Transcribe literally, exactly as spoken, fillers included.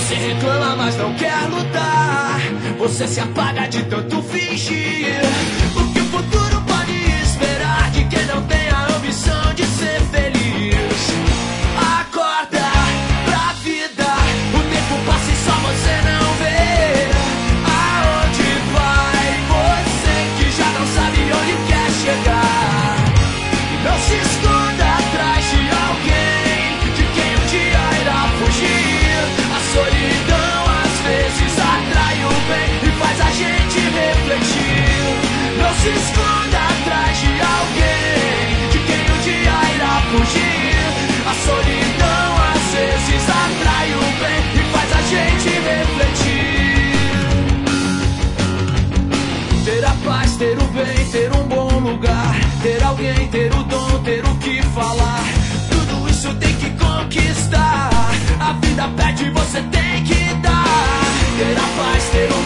Você reclama, mas não quer lutar. Você se apaga de tanto fingir. O que o futuro pode esperar de quem não tem a ambição de ser feliz? Acorda pra vida. O tempo passa e só você não vê. Aonde vai você que já não sabe onde quer chegar? Não se esconda atrás de alguém de quem um dia irá fugir. A solidão às vezes atrai o bem e faz a gente refletir. Não se esconda atrás de alguém de quem um dia irá fugir. A solidão às vezes atrai o bem e faz a gente refletir. Ter a paz, ter o bem, ter um bom lugar, ter alguém, ter o dom, ter o que falar. Tudo isso tem que conquistar. A vida pede, você tem que dar. Ter a paz, ter o